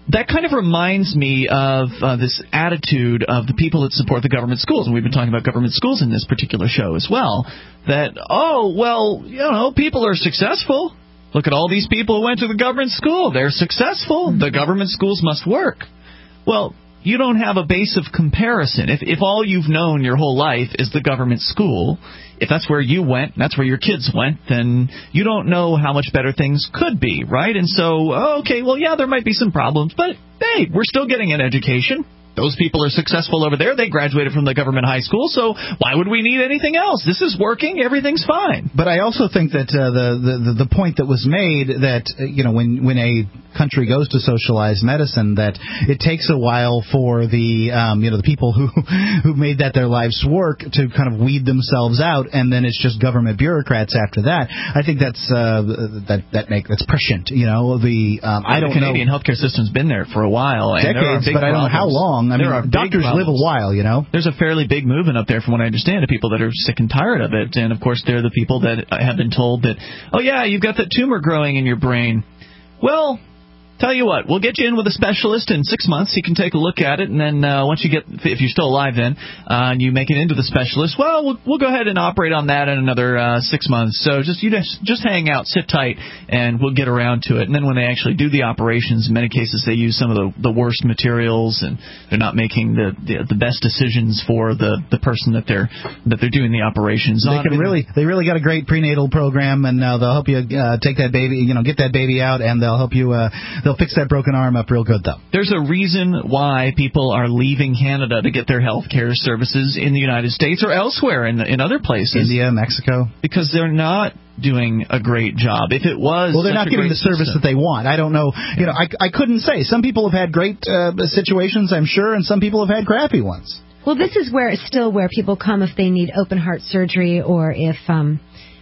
that kind of reminds me of uh, this attitude of the people that support the government schools, and we've been talking about government schools in this particular show as well, that, oh, well, you know, people are successful. Look at all these people who went to the government school. They're successful. The government schools must work. Well, you don't have a base of comparison. If if all you've known your whole life is the government school, if that's where you went, and that's where your kids went, then you don't know how much better things could be, right? And so, okay, well, yeah, there might be some problems, but, hey, we're still getting an education. Those people are successful over there. They graduated from the government high school, so why would we need anything else? This is working. Everything's fine. But I also think that uh, the, the the point that was made that, uh, you know, when, when a country goes to socialized medicine, that it takes a while for the, um, you know, the people who who made that their life's work to kind of weed themselves out, and then it's just government bureaucrats after that. I think that's uh, that that make that's prescient. You know, the um, I don't know. The Canadian know. healthcare system's been there for a while, and decades, but I don't know how long. I there mean, doctors live a while, you know. There's a fairly big movement up there, from what I understand, of people that are sick and tired of it. And, of course, they're the people that have been told that, oh, yeah, you've got that tumor growing in your brain. Well, tell you what, we'll get you in with a specialist in six months. He can take a look at it, and then uh, once you get, if you're still alive then, uh, and you make it into the specialist, well, we'll, we'll go ahead and operate on that in another uh, six months. So just you just, just hang out, sit tight, and we'll get around to it. And then when they actually do the operations, in many cases they use some of the, the worst materials, and they're not making the, the the best decisions for the, the person that they're that they're doing the operations they on. They can really they really got a great prenatal program, and uh, they'll help you uh, take that baby, you know, get that baby out, and they'll help you. Uh, They'll fix that broken arm up real good, though. There's a reason why people are leaving Canada to get their health care services in the United States or elsewhere in in other places. India, Mexico. Because they're not doing a great job. If it was, well, they're not getting the service system. that they want. I don't know. You know, I I couldn't say. Some people have had great uh, situations, I'm sure, and some people have had crappy ones. Well, this is where it's still where people come if they need open heart surgery, or if um.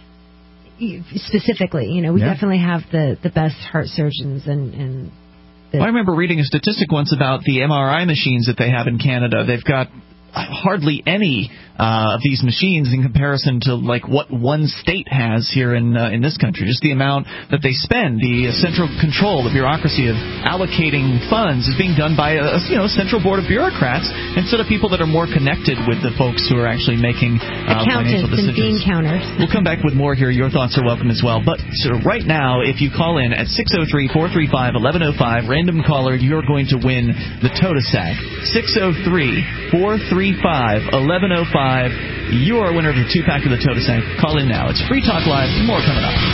specifically, you know, we yeah. definitely have the, the best heart surgeons. and, and the well, I remember reading a statistic once about the M R I machines that they have in Canada. They've got hardly any uh, of these machines in comparison to like what one state has here in uh, in this country. Just the amount that they spend, the central control, the bureaucracy of allocating funds is being done by a you know central board of bureaucrats instead of people that are more connected with the folks who are actually making uh, financial decisions. And bean counters. We'll come back with more here. Your thoughts are welcome as well. But so right now, if you call in at six oh three, four three five, one one oh five, random caller, you're going to win the Totasac. six oh three, four three five, one one oh five. You are a winner of the two-pack of the Totasac. Call in now. It's Free Talk Live. More coming up.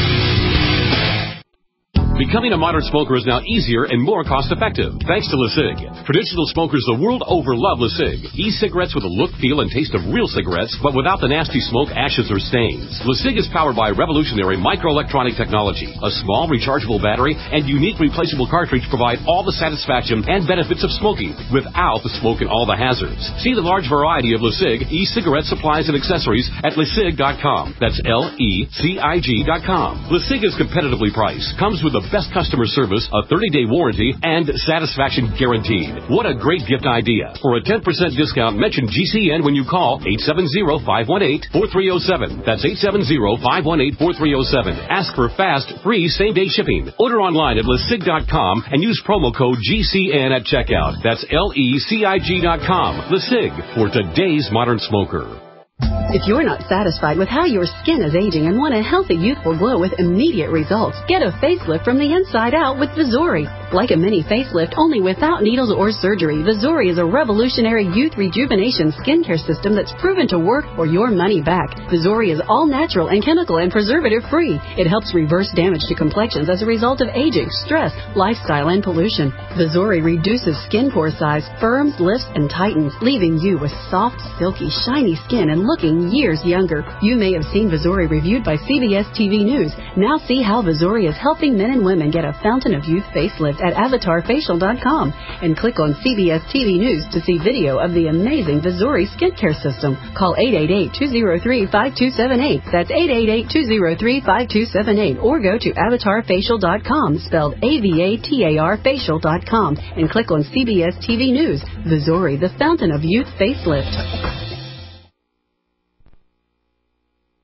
Becoming a modern smoker is now easier and more cost-effective, thanks to LeSig. Traditional smokers the world over love LeSig. E-cigarettes with a look, feel, and taste of real cigarettes, but without the nasty smoke, ashes, or stains. LeSig is powered by revolutionary microelectronic technology. A small, rechargeable battery and unique replaceable cartridge provide all the satisfaction and benefits of smoking, without the smoke and all the hazards. See the large variety of LeSig e-cigarette supplies and accessories at lesig dot com. That's L E C I G dot com. LeSig is competitively priced, comes with the best customer service, a thirty-day warranty, and satisfaction guaranteed. What a great gift idea. For a ten percent discount, mention G C N when you call eight seven zero, five one eight, four three zero seven. That's eight seven zero, five one eight, four three zero seven. Ask for fast, free, same-day shipping. Order online at lesig dot com and use promo code G C N at checkout. That's L E C I G dot com. LeSig, for today's modern smoker. If you're not satisfied with how your skin is aging and want a healthy, youthful glow with immediate results, get a facelift from the inside out with Vizuri. Like a mini facelift, only without needles or surgery, Vizuri is a revolutionary youth rejuvenation skincare system that's proven to work for your money back. Vizuri is all natural and chemical and preservative-free. It helps reverse damage to complexions as a result of aging, stress, lifestyle, and pollution. Vizuri reduces skin pore size, firms, lifts, and tightens, leaving you with soft, silky, shiny skin and looking years younger. You may have seen Vizuri reviewed by C B S T V News. Now see how Vizuri is helping men and women get a fountain of youth facelift at avatar facial dot com and click on C B S T V News to see video of the amazing Vizuri skincare system. Call eight eight eight, two zero three, five two seven eight. That's eight eight eight, two zero three, five two seven eight. Or go to avatar facial dot com, spelled A V A T A R facial dot com, and click on C B S T V News. Vizuri, the fountain of youth facelift.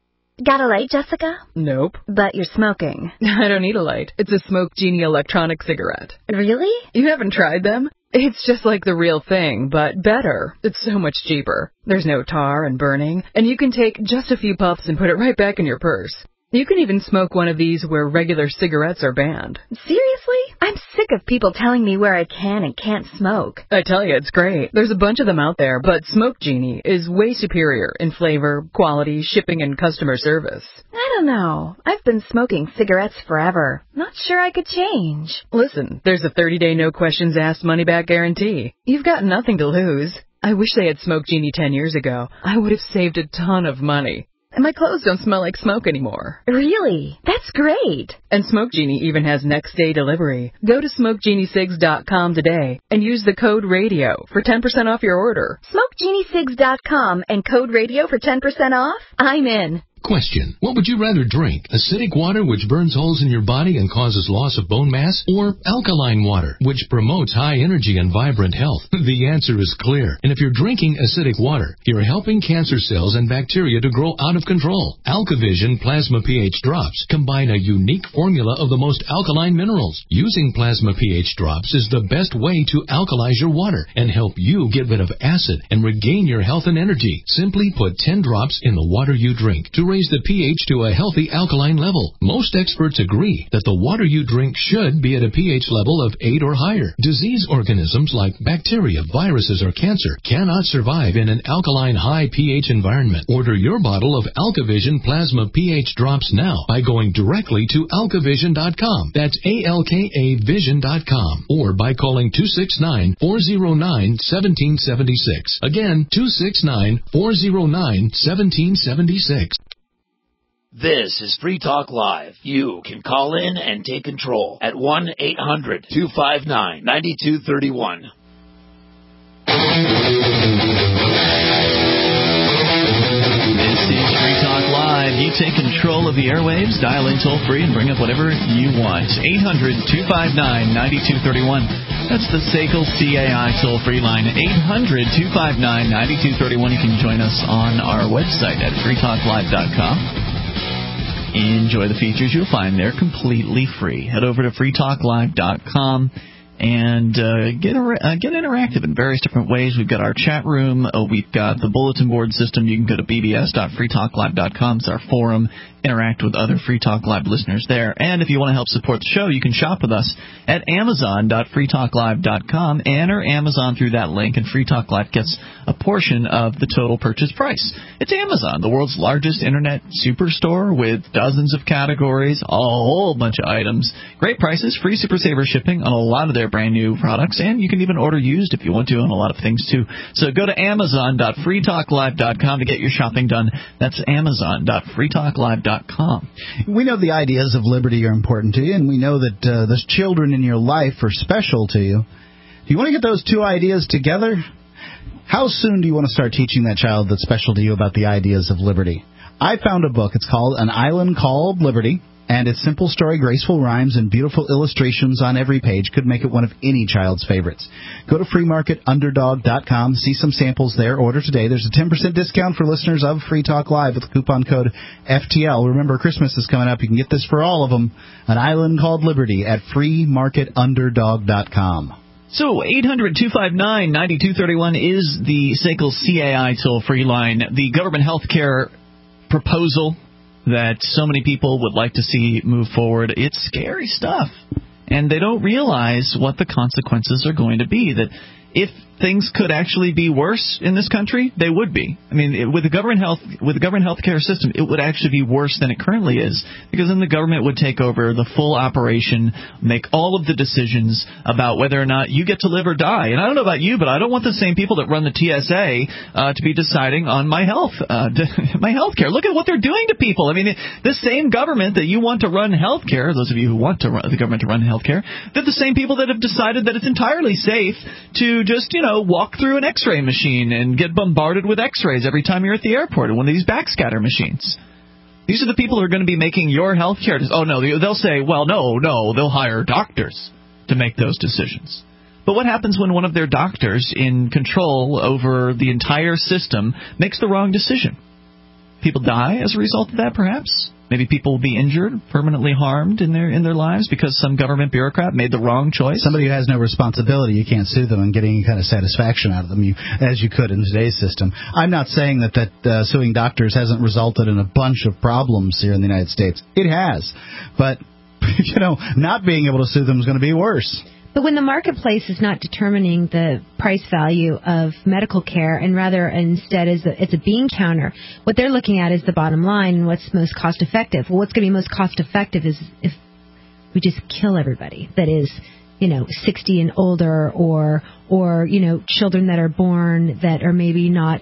Got a light, Jessica? Nope. But you're smoking. I don't need a light. It's a Smoke Genie electronic cigarette. Really? You haven't tried them? It's just like the real thing, but better. It's so much cheaper. There's no tar and burning, and you can take just a few puffs and put it right back in your purse. You can even smoke one of these where regular cigarettes are banned. Seriously? I'm sick of people telling me where I can and can't smoke. I tell you, it's great. There's a bunch of them out there, but Smoke Genie is way superior in flavor, quality, shipping, and customer service. I don't know. I've been smoking cigarettes forever. Not sure I could change. Listen, there's a thirty-day no-questions-asked money-back guarantee. You've got nothing to lose. I wish they had Smoke Genie ten years ago. I would have saved a ton of money. And my clothes don't smell like smoke anymore. Really? That's great. And Smoke Genie even has next-day delivery. Go to smoke genie cigs dot com today and use the code RADIO for ten percent off your order. smoke genie cigs dot com and code RADIO for ten percent off? I'm in. Question. What would you rather drink? Acidic water, which burns holes in your body and causes loss of bone mass? Or alkaline water, which promotes high energy and vibrant health? The answer is clear. And if you're drinking acidic water, you're helping cancer cells and bacteria to grow out of control. AlkaVision Plasma pH Drops combine a unique formula of the most alkaline minerals. Using Plasma pH Drops is the best way to alkalize your water and help you get rid of acid and regain your health and energy. Simply put ten drops in the water you drink to raise the pH to a healthy alkaline level. Most experts agree that the water you drink should be at a pH level of eight or higher. Disease organisms like bacteria, viruses, or cancer cannot survive in an alkaline high pH environment. Order your bottle of AlkaVision Plasma pH Drops now by going directly to alka vision dot com. That's A L K A vision dot com. Or by calling two six nine, four zero nine, one seven seven six. Again, two six nine, four zero nine, one seven seven six. This is Free Talk Live. You can call in and take control at one eight hundred, two five nine, nine two three one. This is Free Talk Live. You take control of the airwaves, dial in toll free, and bring up whatever you want. eight hundred, two five nine, nine two three one. That's the S A C L C A I toll-free line, eight hundred, two five nine, nine two three one. You can join us on our website at free talk live dot com. Enjoy the features you'll find there completely free. Head over to free talk live dot com and uh, get uh, get interactive in various different ways. We've got our chat room. Oh, we've got the bulletin board system. You can go to b b s dot free talk live dot com. It's our forum. Interact with other Free Talk Live listeners there. And if you want to help support the show, you can shop with us at amazon dot free talk live dot com. Enter Amazon through that link, and Free Talk Live gets a portion of the total purchase price. It's Amazon, the world's largest internet superstore with dozens of categories, a whole bunch of items, great prices, free Super Saver shipping on a lot of their brand new products, and you can even order used if you want to on a lot of things too. So go to amazon dot free talk live dot com to get your shopping done. That's amazon dot free talk live dot com. We know the ideas of liberty are important to you, and we know that uh, the children in your life are special to you. Do you want to get those two ideas together? How soon do you want to start teaching that child that's special to you about the ideas of liberty? I found a book. It's called An Island Called Liberty, and its simple story, graceful rhymes, and beautiful illustrations on every page could make it one of any child's favorites. Go to free market underdog dot com, see some samples there, order today. There's a ten percent discount for listeners of Free Talk Live with the coupon code F T L. Remember, Christmas is coming up. You can get this for all of them. An Island Called Liberty at free market underdog dot com. So eight hundred, two five nine, nine two three one is the S A C L C A I toll-free line. The government health care proposal that so many people would like to see move forward, it's scary stuff. And they don't realize what the consequences are going to be, that if things could actually be worse in this country, they would be. I mean, it, with the government health with the government health care system, it would actually be worse than it currently is, because then the government would take over the full operation, make all of the decisions about whether or not you get to live or die. And I don't know about you, but I don't want the same people that run the T S A uh, to be deciding on my health, uh, my health care. Look at what they're doing to people. I mean, the same government that you want to run health care, those of you who want to run, the government to run health care, they're the same people that have decided that it's entirely safe to just, you know, walk through an X-ray machine and get bombarded with X-rays every time you're at the airport, or one of these backscatter machines. These are the people who are going to be making your health care. Oh, no, they'll say, well, no, no, they'll hire doctors to make those decisions. But what happens when one of their doctors in control over the entire system makes the wrong decision? people die as a result of that, perhaps? Maybe people will be injured, permanently harmed in their in their lives because some government bureaucrat made the wrong choice. Somebody who has no responsibility, you can't sue them and get any kind of satisfaction out of them, you, as you could in today's system. I'm not saying that, that uh, suing doctors hasn't resulted in a bunch of problems here in the United States. It has. But, you know, not being able to sue them is going to be worse. But when the marketplace is not determining the price value of medical care, and rather instead is a, it's a bean counter, what they're looking at is the bottom line and what's most cost effective. Well, what's going to be most cost effective is if we just kill everybody that is, you know, sixty and older, or or you know, children that are born that are maybe not,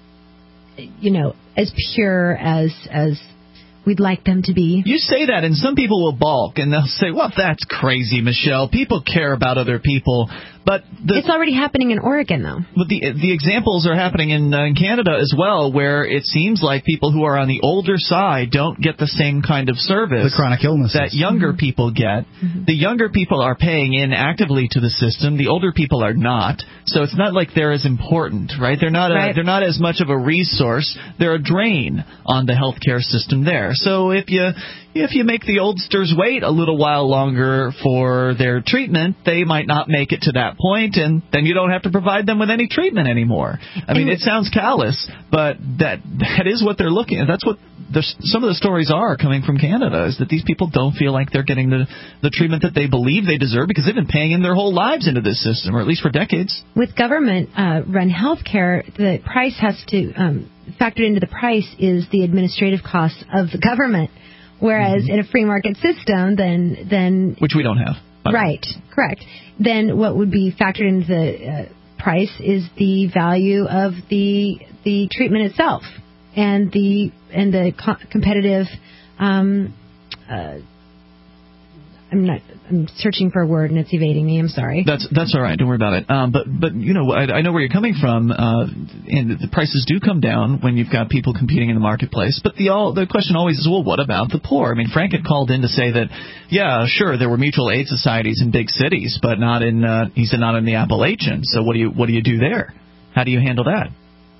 you know, as pure as as. we'd like them to be. You say that, and some people will balk, and they'll say, well, that's crazy, Michelle. People care about other people. But the, it's already happening in Oregon, though. But the the examples are happening in, uh, in Canada as well, where it seems like people who are on the older side don't get the same kind of service the chronic illnesses that younger mm-hmm. people get. Mm-hmm. The younger people are paying in actively to the system. The older people are not. So it's not like they're as important, right? They're not right. a, they're not as much of a resource. They're a drain on the healthcare system there. So if you if you make the oldsters wait a little while longer for their treatment, they might not make it to that point, and then you don't have to provide them with any treatment anymore. I mean, it sounds callous, but that that is what they're looking at. That's what the, some of the stories are coming from Canada, is that these people don't feel like they're getting the, the treatment that they believe they deserve because they've been paying in their whole lives into this system, or at least for decades. With government-run uh, health care, the price has to, um, factored into the price is the administrative costs of the government. Whereas mm-hmm. in a free market system, then then which we don't have, right? Correct. Then what would be factored into the uh, price is the value of the the treatment itself, and the and the co- competitive. Um, uh, I'm not. I'm searching for a word and it's evading me. I'm sorry. That's that's all right. Don't worry about it. Um, but but you know, I, I know where you're coming from, uh, and the prices do come down when you've got people competing in the marketplace. But the all the question always is, well, what about the poor? I mean, Frank had called in to say that, yeah, sure, there were mutual aid societies in big cities, but not in. Uh, he said not in the Appalachians. So what do you what do you do there? How do you handle that?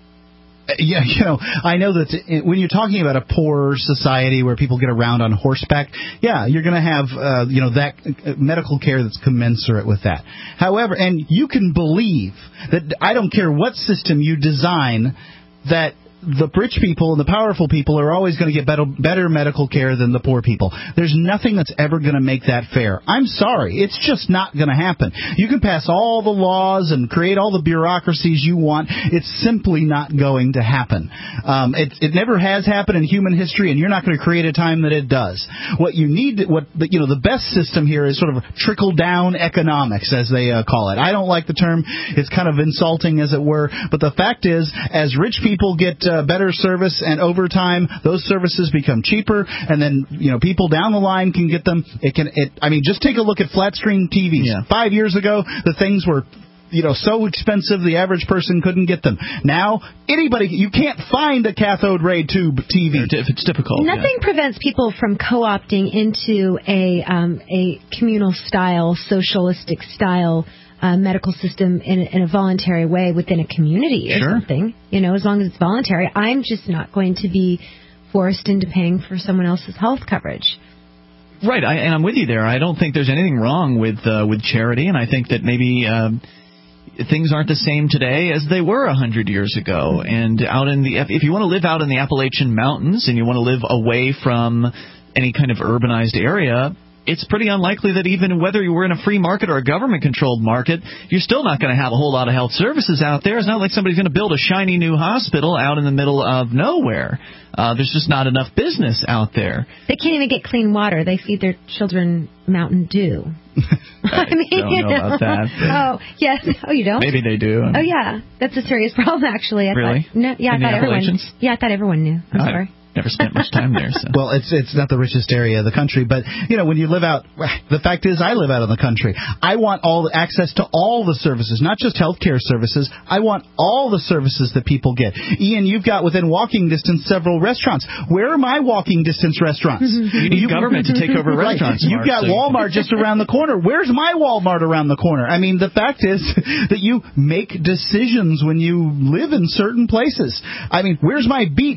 Yeah, you know, I know that when you're talking about a poor society where people get around on horseback, yeah, you're going to have, uh, you know, that medical care that's commensurate with that. However, and you can believe that I don't care what system you design, that the rich people and the powerful people are always going to get better, better medical care than the poor people. There's nothing that's ever going to make that fair. I'm sorry. It's just not going to happen. You can pass all the laws and create all the bureaucracies you want. It's simply not going to happen. Um, it, it never has happened in human history, and you're not going to create a time that it does. What you need, what you know, the best system here is sort of trickle-down economics, as they uh, call it. I don't like the term. It's kind of insulting, as it were. But the fact is, as rich people get Uh, better service, and over time those services become cheaper, and then you know people down the line can get them. It can. It. I mean, just take a look at flat screen T Vs. Yeah. Five years ago, the things were, you know, so expensive the average person couldn't get them. Now, anybody, you can't find a cathode ray tube T V. If it's difficult. Nothing yeah. prevents people from co-opting into a um, a communal style, socialistic style Uh, medical system in, in a voluntary way within a community or sure. something. You know, as long as it's voluntary, I'm just not going to be forced into paying for someone else's health coverage. Right, I, and I'm with you there. I don't think there's anything wrong with uh, with charity, and I think that maybe um, things aren't the same today as they were a hundred years ago. And out in the, if you want to live out in the Appalachian Mountains and you want to live away from any kind of urbanized area, it's pretty unlikely that even whether you were in a free market or a government-controlled market, you're still not going to have a whole lot of health services out there. It's not like somebody's going to build a shiny new hospital out in the middle of nowhere. Uh, there's just not enough business out there. They can't even get clean water. They feed their children Mountain Dew. I, I mean, don't know about that. Oh, yes. Oh, you don't? Maybe they do. Oh, yeah. That's a serious problem, actually. I really? Thought, no, yeah, in I thought everyone. Yeah, I thought everyone knew. I'm I, sorry. Never spent much time there. So. Well, it's it's not the richest area of the country, but you know when you live out, the fact is I live out in the country. I want all the access to all the services, not just healthcare services. I want all the services that people get. Ian, you've got within walking distance several restaurants. Where are my walking distance restaurants? You need you, government to take over restaurants. Right. You've got so. Walmart just around the corner. Where's my Walmart around the corner? I mean, the fact is that you make decisions when you live in certain places. I mean, where's my beach?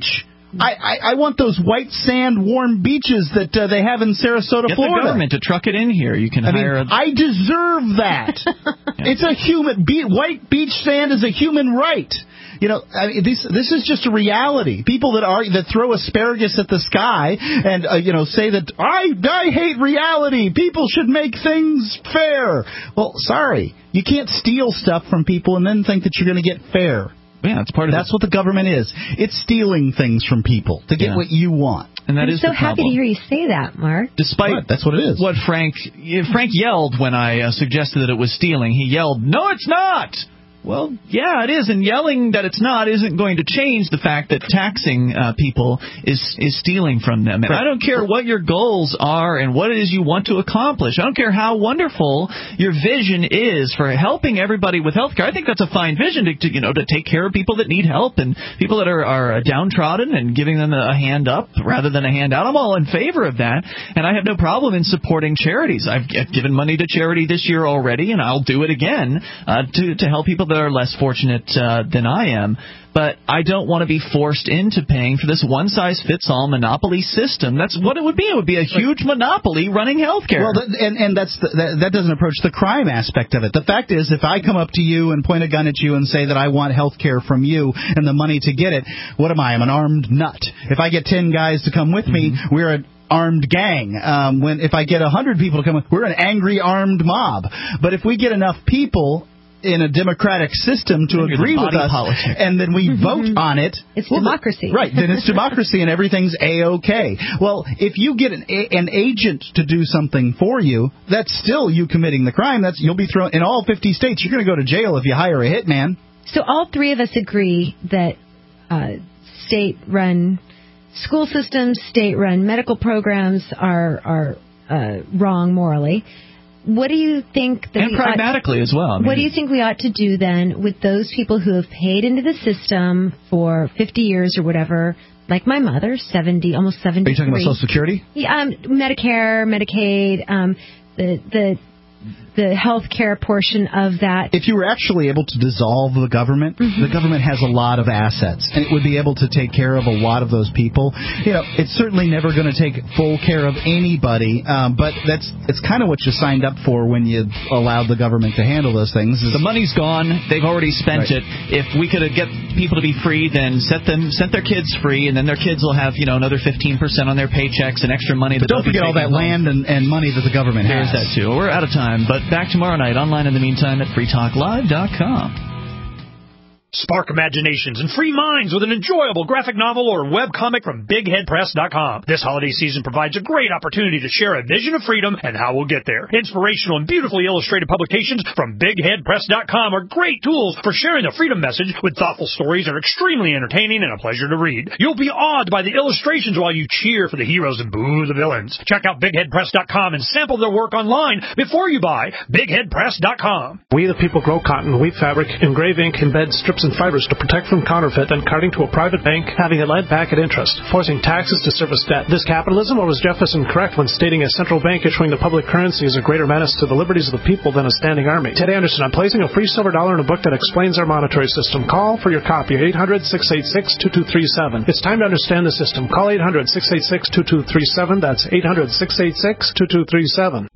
I, I, I want those white sand warm beaches that uh, they have in Sarasota, Get Florida. the government to truck it in here. You can I hire. mean, a... I deserve that. yeah. It's a human. Be, white beach sand is a human right. You know, I mean, this this is just a reality. People that are that throw asparagus at the sky and uh, you know say that I I hate reality. People should make things fair. Well, sorry, you can't steal stuff from people and then think that you're going to get fair. Yeah, it's part of. That's what the government is. It's stealing things from people to get yeah. what you want. And that I'm is so the happy to hear you say that, Mark. Despite right, that's what it is. What Frank Frank yelled when I uh, suggested that it was stealing. He yelled, "No, it's not." Well, yeah, it is, and yelling that it's not isn't going to change the fact that taxing uh, people is is stealing from them. And right. I don't care what your goals are and what it is you want to accomplish. I don't care how wonderful your vision is for helping everybody with health care. I think that's a fine vision to, to you know to take care of people that need help and people that are, are downtrodden and giving them a hand up rather than a hand out. I'm all in favor of that, and I have no problem in supporting charities. I've, I've given money to charity this year already, and I'll do it again uh, to to help people that are less fortunate uh, than I am. But I don't want to be forced into paying for this one-size-fits-all monopoly system. That's what it would be. It would be a huge monopoly running healthcare. Well, that, and, and that's the, that, that doesn't approach the crime aspect of it. The fact is, if I come up to you and point a gun at you and say that I want healthcare from you and the money to get it, what am I? I'm an armed nut. If I get ten guys to come with me, mm-hmm. we're a armed gang. Um, when if I get a hundred people to come, we're an angry armed mob. But if we get enough people in a democratic system to You're agree with us, politic. and then we vote on it. It's well, democracy. Right, then it's democracy and everything's A-okay. Well, if you get an, a, an agent to do something for you, that's still you committing the crime. That's You'll be thrown, in all fifty states, you're going to go to jail if you hire a hitman. So all three of us agree that uh, state-run school systems, state-run medical programs are, are uh, wrong morally. What do you think that and we pragmatically ought, as well. I mean, what do you think we ought to do then with those people who have paid into the system for fifty years or whatever, like my mother, seventy, almost seventy-three. Are you talking about Social Security? Yeah, um, Medicare, Medicaid, um, the the the health care portion of that. If you were actually able to dissolve the government, mm-hmm. the government has a lot of assets, and it would be able to take care of a lot of those people. You know, it's certainly never going to take full care of anybody, um, but that's it's kind of what you signed up for when you allowed the government to handle those things. The money's gone; they've already spent right. it. If we could get people to be free, then set them, set their kids free, and then their kids will have you know another fifteen percent on their paychecks and extra money. But that don't forget all that home. land and, and money that the government There's has. There's that too. We're out of time, but back tomorrow night online in the meantime at free talk live dot com. Spark imaginations and free minds with an enjoyable graphic novel or webcomic from big head press dot com. This holiday season provides a great opportunity to share a vision of freedom and how we'll get there. Inspirational and beautifully illustrated publications from big head press dot com are great tools for sharing the freedom message with thoughtful stories that are extremely entertaining and a pleasure to read. You'll be awed by the illustrations while you cheer for the heroes and boo the villains. Check out big head press dot com and sample their work online before you buy big head press dot com. We the people grow cotton, weave fabric, engrave ink, embed strips and fibers to protect from counterfeit and carting to a private bank, having it lent back at interest, forcing taxes to service debt. This capitalism, or was Jefferson correct when stating a central bank issuing the public currency is a greater menace to the liberties of the people than a standing army? Ted Anderson, I'm placing a free silver dollar in a book that explains our monetary system. Call for your copy at eight hundred, six eight six, two two three seven. It's time to understand the system. Call eight hundred, six eight six, two two three seven. That's eight hundred, six eight six, two two three seven.